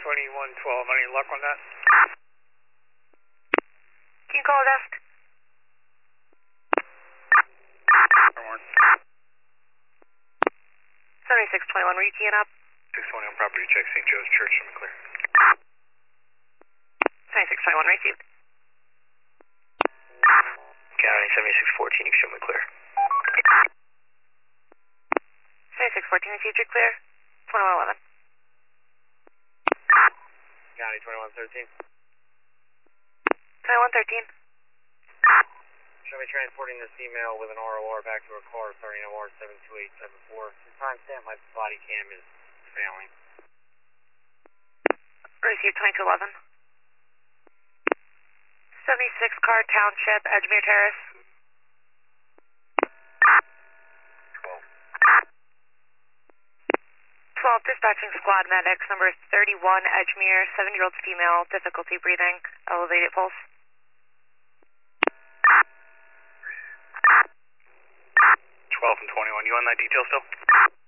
2112. Any luck on that? Can you call a desk? 7621, were you keying up? 621 property check, St. Joe's Church, show me clear. 7621 received. County 7614, you can show me clear. 7614 received, you're clear. 2111. County 2113. 2113. Show me transporting this email with an ROR back to a car starting OR 72874. This timestamp, my body cam is failing. Received 2211. 76 Car Township, Edgemere Terrace. 12. 12, dispatching squad medics, number 31, Edgemere, 7-year-old female, difficulty breathing, elevated pulse. 12 and 21, you on that detail still?